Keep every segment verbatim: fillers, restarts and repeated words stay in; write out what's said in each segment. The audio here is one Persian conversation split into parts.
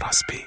کراسبی.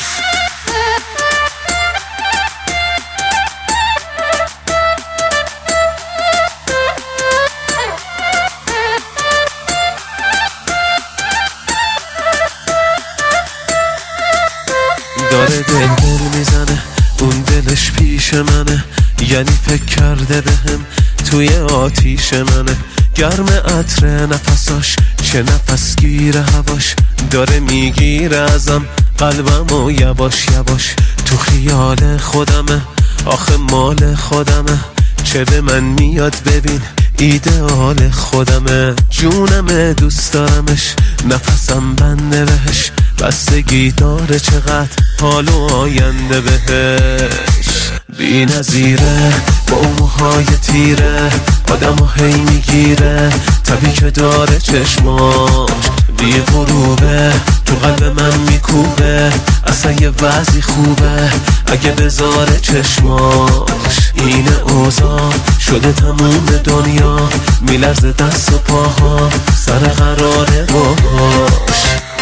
داره دل دل میزنه، اون دلش پیش منه، یعنی فکر کرده بهم توی آتیش منه. گرم عطر نفساش، چه نفس گیره هواش، داره میگیره ازم قلبم و یواش یواش. تو خیال خودمه، آخه مال خودمه، چه به من میاد ببین ایدئال خودمه. جونمه دوست دارمش، نفسم بنده بهش، بستگی داره چقدر حال و آینده بهش. بی نظیره با اون موهای تیره، آدم و هی میگیره، طبی که داره چشماش بی غروبه، تو قلب من میکوبه، اصلا یه وضعی خوبه اگه بذاره چشماش. این اوضاع شده تموم دنیا، میلرزه دست و پاها سر قراره باهاش.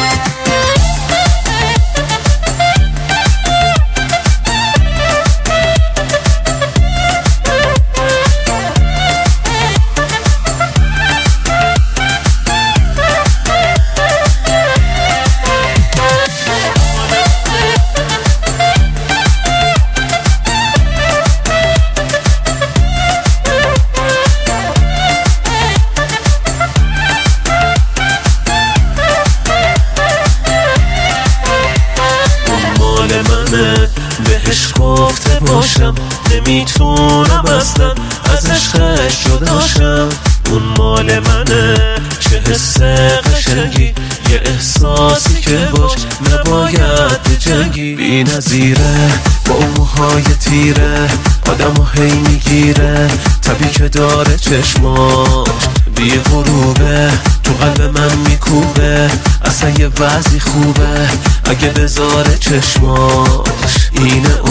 بهش گفته باشم نمیتونم اصلا از عشقش جداشم. اون مال منه، چه حس قشنگی، یه احساسی که باش نباید بجنگی. بی نظیره با اون موهای تیره، آدم و هی میگیره، طبی که داره چشماش بی غروبه، تو قلب من میکوبه، اصلا یه وضعی خوبه اگه بذاره چشماش. این